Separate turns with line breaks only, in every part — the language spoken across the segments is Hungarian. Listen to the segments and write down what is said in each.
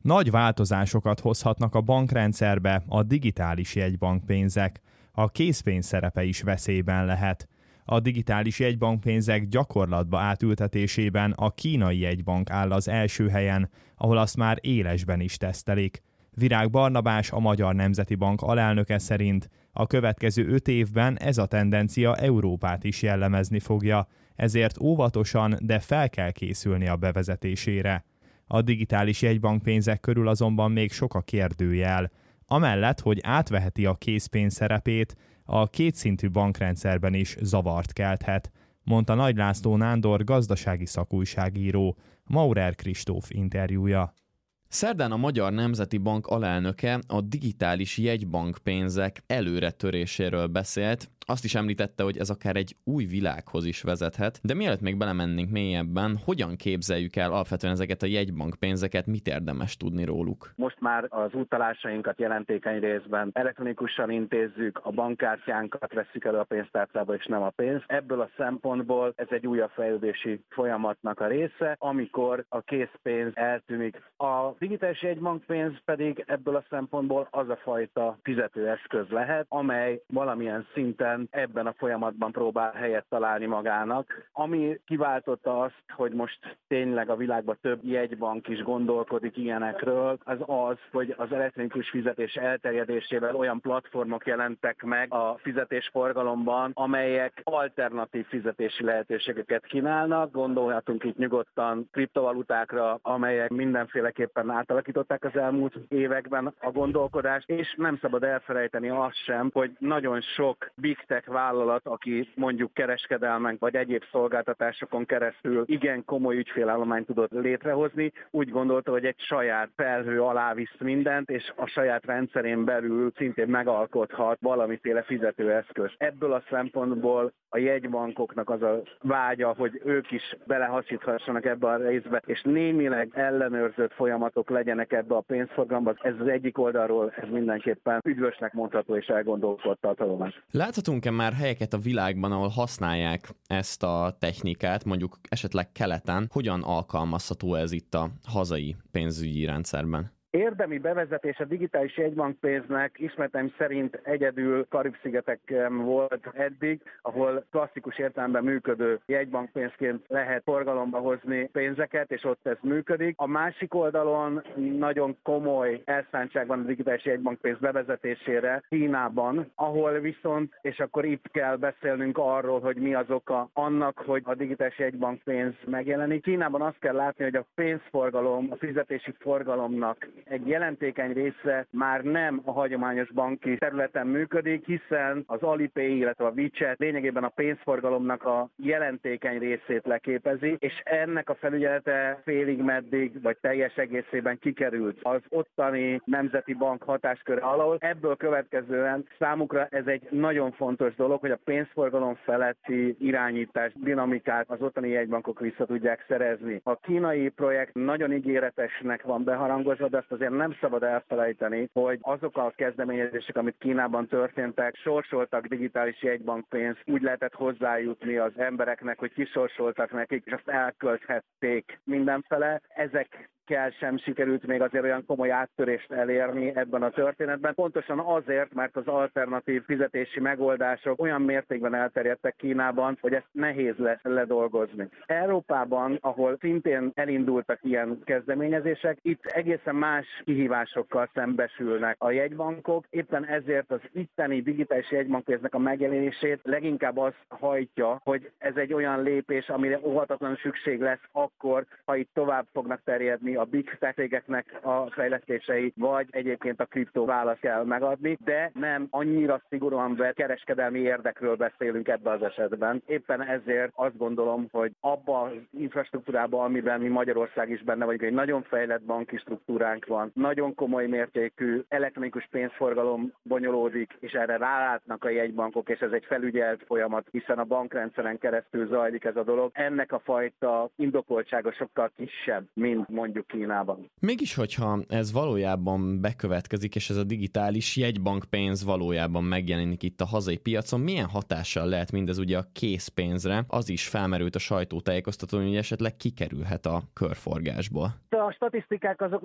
Nagy változásokat hozhatnak a bankrendszerbe a digitális jegybankpénzek. A készpénz szerepe is veszélyben lehet. A digitális jegybankpénzek gyakorlatba átültetésében a kínai jegybank áll az első helyen, ahol azt már élesben is tesztelik. Virág Barnabás, a Magyar Nemzeti Bank alelnöke szerint a következő 5 évben ez a tendencia Európát is jellemezni fogja, ezért óvatosan, de fel kell készülni a bevezetésére. A digitális jegybankpénzek körül azonban még sok a kérdőjel. Amellett, hogy átveheti a készpénz szerepét, a kétszintű bankrendszerben is zavart kelthet, mondta Nagy László Nándor gazdasági szakújságíró, Maurer Kristóf interjúja.
Szerdán a Magyar Nemzeti Bank alelnöke a digitális jegybankpénzek előretöréséről beszélt. Azt is említette, hogy ez akár egy új világhoz is vezethet, de mielőtt még belemennénk mélyebben, hogyan képzeljük el alapvetően ezeket a jegybankpénzeket, mit érdemes tudni róluk?
Most már az utalásainkat jelentékeny részben elektronikusan intézzük, a bankkártyánkat vesszük elő a pénztárcába, és nem a pénz. Ebből a szempontból ez egy újabb fejlődési folyamatnak a része, amikor a készpénz eltűnik. A digitális jegybankpénz pedig ebből a szempontból az a fajta fizetőeszköz lehet, amely valamilyen szinten ebben a folyamatban próbál helyet találni magának. Ami kiváltotta azt, hogy most tényleg a világban több jegybank is gondolkodik ilyenekről, az, hogy az elektronikus fizetés elterjedésével olyan platformok jelentek meg a fizetésforgalomban, amelyek alternatív fizetési lehetőségeket kínálnak. Gondolhatunk itt nyugodtan kriptovalutákra, amelyek mindenféleképpen átalakították az elmúlt években a gondolkodást, és nem szabad elfelejteni azt sem, hogy nagyon sok big tech vállalat, aki mondjuk kereskedelmen vagy egyéb szolgáltatásokon keresztül igen komoly ügyfélállományt tudott létrehozni, úgy gondolta, hogy egy saját felhő alá visz mindent, és a saját rendszerén belül szintén megalkothat valamiféle fizetőeszköz. Ebből a szempontból a jegybankoknak az a vágya, hogy ők is belehasíthassanak ebbe a részbe, és némileg ellenőrzött folyamatok legyenek ebbe a pénzforgalomba. Ez az egyik oldalról, ez mindenképpen üdvösnek mondható és elgondolkodtató.
Láthatunk-e már helyeket a világban, ahol használják ezt a technikát, mondjuk esetleg keleten? Hogyan alkalmazható ez itt a hazai pénzügyi rendszerben?
Érdemi bevezetés a digitális jegybankpénznek ismereteim szerint egyedül Karib-szigeteken volt eddig, ahol klasszikus értelemben működő jegybankpénzként lehet forgalomba hozni pénzeket, és ott ez működik. A másik oldalon nagyon komoly elszántság van a digitális jegybankpénz bevezetésére Kínában, ahol viszont, és akkor itt kell beszélnünk arról, hogy mi az oka annak, hogy a digitális jegybankpénz megjelenik. Kínában azt kell látni, hogy a pénzforgalom, a fizetési forgalomnak egy jelentékeny része már nem a hagyományos banki területen működik, hiszen az Alipay, illetve a WeChat lényegében a pénzforgalomnak a jelentékeny részét leképezi, és ennek a felügyelete félig meddig, vagy teljes egészében kikerült az ottani nemzeti bank hatásköre alól. Ebből következően számukra ez egy nagyon fontos dolog, hogy a pénzforgalom feletti irányítás, dinamikát az ottani jegybankok vissza tudják szerezni. A kínai projekt nagyon ígéretesnek van beharangozva, de azt azért nem szabad elfelejteni, hogy azok a kezdeményezések, amit Kínában történtek, sorsoltak digitális jegybankpénzt, úgy lehetett hozzájutni az embereknek, hogy kisorsoltak nekik, és azt elkölthették mindenfele. Ezekkel sem sikerült még azért olyan komoly áttörést elérni ebben a történetben. Pontosan azért, mert az alternatív fizetési megoldások olyan mértékben elterjedtek Kínában, hogy ezt nehéz lesz ledolgozni. Európában, ahol szintén elindultak ilyen kezdeményezések, itt egészen más kihívásokkal szembesülnek a jegybankok. Éppen ezért az itteni digitális jegybankpénznek a megjelenését leginkább az hajtja, hogy ez egy olyan lépés, amire óhatatlanul szükség lesz akkor, ha itt tovább fognak terjedni a big tech cégeknek a fejlesztései, vagy egyébként a kriptoválaszt kell megadni, de nem annyira szigorúan kereskedelmi érdekről beszélünk ebben az esetben. Éppen ezért azt gondolom, hogy abba az infrastruktúrában, amiben mi Magyarország is benne vagyunk, egy nagyon fejlett banki struktúránk van, nagyon komoly mértékű elektronikus pénzforgalom bonyolódik, és erre rálátnak a jegybankok, és ez egy felügyelt folyamat, hiszen a bankrendszeren keresztül zajlik ez a dolog. Ennek a fajta indokoltsága sokkal kisebb, mint mondjuk Kínában.
Mégis, hogyha ez valójában bekövetkezik, és ez a digitális jegybankpénz valójában megjelenik itt a hazai piacon, milyen hatással lehet mindez ugye a készpénzre? Az is felmerült a sajtótájékoztatón, hogy esetleg kikerülhet a körforgásból.
A statisztikák azok nem azt mutatják,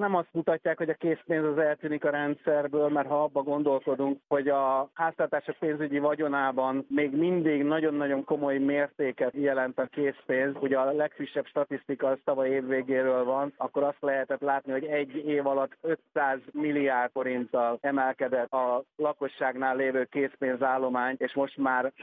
mutatják, hogy a készpénz az eltűnik a rendszerből, mert ha abba gondolkodunk, hogy a háztartások pénzügyi vagyonában még mindig nagyon-nagyon komoly mértéket jelent a készpénz, ugye a legfrissebb statisztika az tavaly év végéről van, akkor azt lehetett látni, hogy egy év alatt 500 milliárd forinttal emelkedett a lakosságnál lévő készpénzállomány, és most már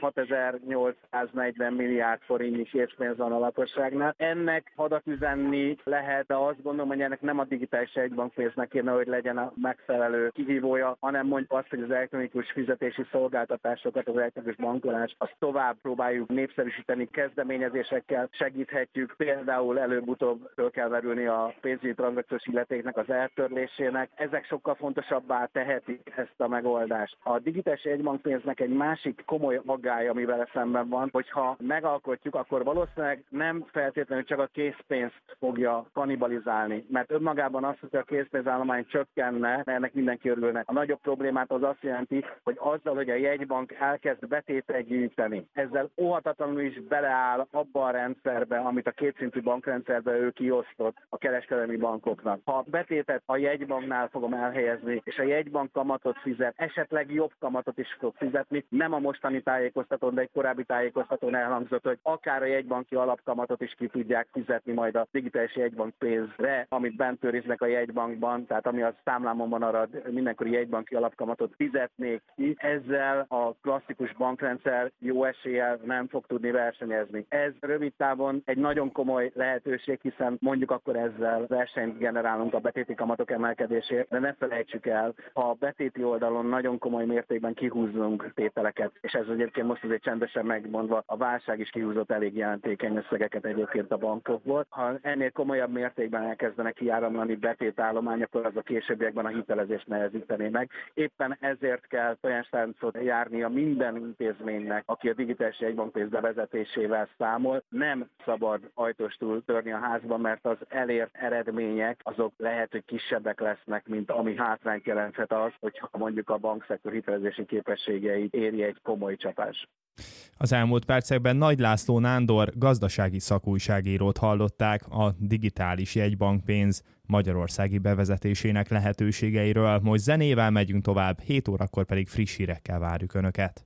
6840 milliárd forintnyi készpénz van a lakosságnál. Ennek hadat üzenni lehet, de azt gondolom, hogy ennek nem a digitális jegybankpénznek kéne, hogy legyen a megfelelő kihívója, hanem mondjuk azt, hogy az elektronikus fizetési szolgáltatásokat, az elektronikus bankolás, azt tovább próbáljuk népszerűsíteni, kezdeményezésekkel segíthetjük, például előbb-utóbb föl kell verülni a pénzügyi tranzakciós illetéknek az eltörlésének. Ezek sokkal fontosabbá tehetik ezt a megoldást. A digitális jegybankpénznek egy másik komoly aggály, amivel szemben van, hogyha megalkotjuk, akkor valószínűleg nem feltétlenül csak a készpénzt fogja kannibalizálni, mert önmagában az, hogy a készpénzállomány csökkenne, ennek mindenki örülne. A nagyobb problémát az azt jelenti, hogy azzal, hogy a jegybank elkezd betétet gyűjteni, ezzel óhatatlanul is beleáll abba a rendszerbe, amit a kétszintű bankrendszerbe ő kiosztott a kereskedelmi bankoknak. Ha a betétet a jegybanknál fogom elhelyezni, és a jegybank kamatot fizet, esetleg jobb kamatot is fog fizetni, nem a mostani tájékoztatón, de egy korábbi tájékoztatón elhangzott, hogy akár a jegybanki alapkamatot is ki tudják fizetni majd a digitális jegybankpénzre, amit bent őriznek a jegybankban, tehát ami a számlámon van, arra mindenkori jegybanki alapkamatot fizetnék ki. Ezzel a klasszikus bankrendszer jó eséllyel nem fog tudni versenyezni. Ez rövid távon egy nagyon komoly lehetőség, hiszen mondjuk akkor ezzel versenyt generálunk a betéti kamatok emelkedésért, de ne felejtsük el, ha a betéti oldalon nagyon komoly mértékben kihúzzunk tételeket, és ez egyébként most azért csendesen megmondva, a válság is kihúzott elég jelentékeny összegeket egyébként a bankokból. Ha ennél komolyabb mértékben elkezdenek kiáramlani betétállomány, akkor az a későbbiekben a hitelezést nehezítené meg. Éppen ezért kell tojástáncot járnia minden intézménynek, aki a digitális jegybankpénz bevezetésével számol. Nem szabad ajtóstól törni a házban, mert az elért eredmények azok lehet, hogy kisebbek lesznek, mint ami hátrányt jelenthet az, hogyha mondjuk a bankszektor hitelezési képességeit éri egy komoly csapás.
Az elmúlt percekben Nagy László Nándor gazdasági szakújságírót hallották a digitális jegybankpénz magyarországi bevezetésének lehetőségeiről. Most zenével megyünk tovább, 7 órakor pedig friss hírekkel várjuk Önöket.